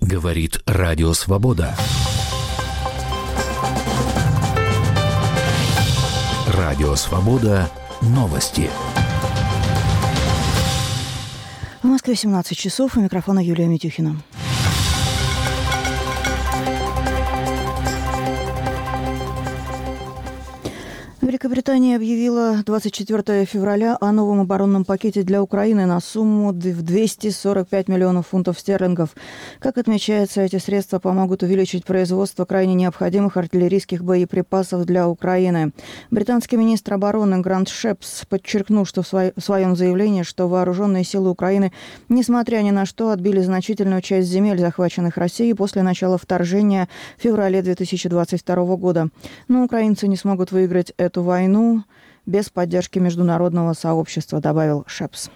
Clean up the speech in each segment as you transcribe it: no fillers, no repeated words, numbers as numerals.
Говорит Радио Свобода. Радио Свобода. Новости. В Москве 17 часов. У микрофона Юлия Митюхина. Великобритания объявила 24 февраля о новом оборонном пакете для Украины на сумму в 245 миллионов фунтов стерлингов. Как отмечается, эти средства помогут увеличить производство крайне необходимых артиллерийских боеприпасов для Украины. Британский министр обороны Грант Шепс подчеркнул, что в своем заявлении, что вооруженные силы Украины, несмотря ни на что, отбили значительную часть земель, захваченных Россией после начала вторжения в феврале 2022 года. Но украинцы не смогут выиграть эту войну без поддержки международного сообщества, добавил Шепс.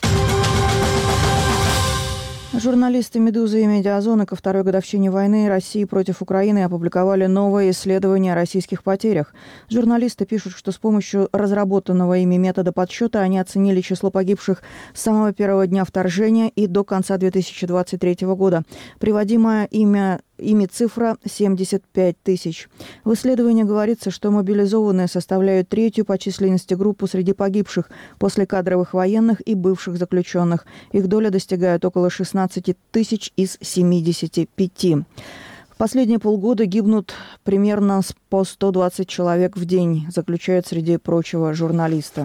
Журналисты «Медузы» и «Медиазоны» ко второй годовщине войны России против Украины опубликовали новое исследование о российских потерях. Журналисты пишут, что с помощью разработанного ими метода подсчета они оценили число погибших с самого первого дня вторжения и до конца 2023 года. Приводимая ими цифра 75 тысяч. В исследовании говорится, что мобилизованные составляют третью по численности группу среди погибших после кадровых военных и бывших заключенных. Их доля достигает около 16 тысяч из 75. В последние полгода гибнут примерно по 120 человек в день, заключают среди прочего журналисты.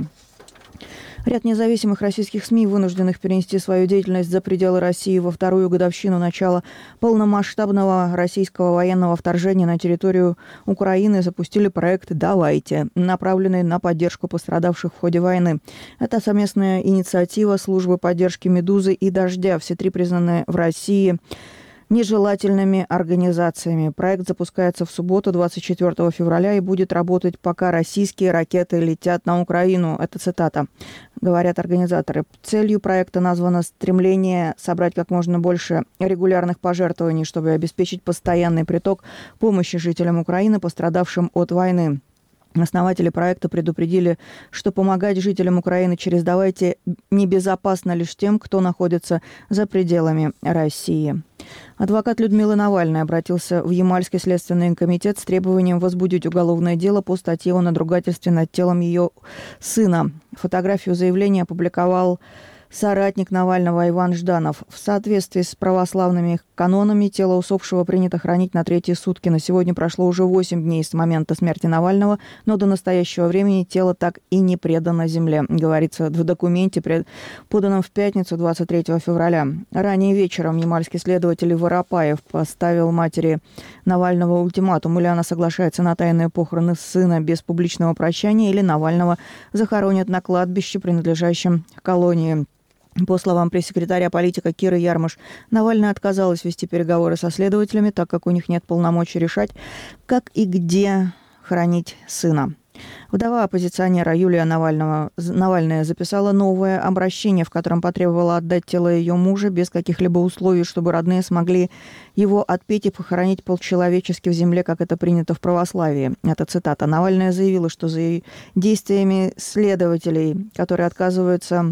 Ряд независимых российских СМИ, вынужденных перенести свою деятельность за пределы России во вторую годовщину начала полномасштабного российского военного вторжения на территорию Украины, запустили проект «Давайте», направленный на поддержку пострадавших в ходе войны. Это совместная инициатива службы поддержки «Медузы» и «Дождя», все три признанные в России нежелательными организациями. Проект запускается в субботу, 24 февраля, и будет работать, пока российские ракеты летят на Украину. Это цитата, говорят организаторы. Целью проекта названо стремление собрать как можно больше регулярных пожертвований, чтобы обеспечить постоянный приток помощи жителям Украины, пострадавшим от войны. Основатели проекта предупредили, что помогать жителям Украины через «Давайте» небезопасно лишь тем, кто находится за пределами России. Адвокат Людмилы Навальной обратился в Ямальский следственный комитет с требованием возбудить уголовное дело по статье о надругательстве над телом ее сына. Фотографию заявления опубликовал соратник Навального Иван Жданов. В соответствии с православными канонами тело усопшего принято хранить на третьи сутки. На сегодня прошло уже 8 дней с момента смерти Навального, но до настоящего времени тело так и не предано земле, говорится в документе, поданном в пятницу 23 февраля. Ранее вечером ямальский следователь Воропаев поставил матери Навального ультиматум: или она соглашается на тайные похороны сына без публичного прощания, или Навального захоронят на кладбище, принадлежащем колонии. По словам пресс-секретаря политика Киры Ярмыш, Навальная отказалась вести переговоры со следователями, так как у них нет полномочий решать, как и где хоронить сына. Вдова оппозиционера Юлия Навальная записала новое обращение, в котором потребовала отдать тело ее мужа без каких-либо условий, чтобы родные смогли его отпеть и похоронить по-человечески в земле, как это принято в православии. Это цитата. Навальная заявила, что за действиями следователей, которые отказываются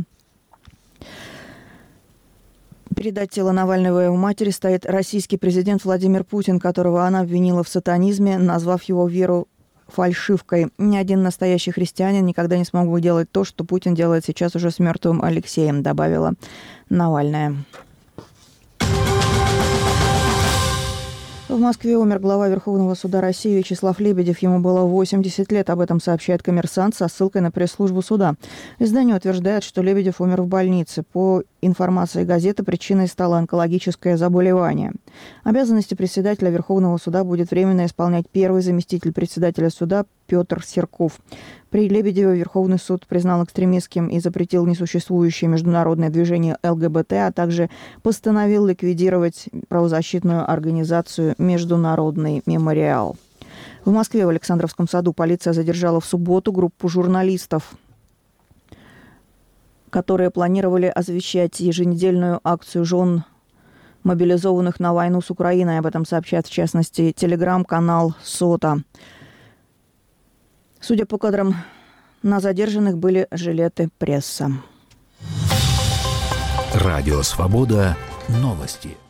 передать тело Навального его матери, стоит российский президент Владимир Путин, которого она обвинила в сатанизме, назвав его веру фальшивкой. Ни один настоящий христианин никогда не смог бы делать то, что Путин делает сейчас уже с мертвым Алексеем, добавила Навальная. В Москве умер глава Верховного суда России Вячеслав Лебедев. Ему было 80 лет. Об этом сообщает «Коммерсант» со ссылкой на пресс-службу суда. Издание утверждает, что Лебедев умер в больнице. По информации газеты, причиной стало онкологическое заболевание. Обязанности председателя Верховного суда будет временно исполнять первый заместитель председателя суда Петр Серков. При Лебедеве Верховный суд признал экстремистским и запретил несуществующее международное движение ЛГБТ, а также постановил ликвидировать правозащитную организацию «Международный мемориал». В Москве в Александровском саду полиция задержала в субботу группу журналистов, которые планировали освещать еженедельную акцию жен мобилизованных на войну с Украиной. Об этом сообщает, в частности, телеграм-канал «Сота». Судя по кадрам, на задержанных были жилеты пресса. Радио «Свобода». Новости.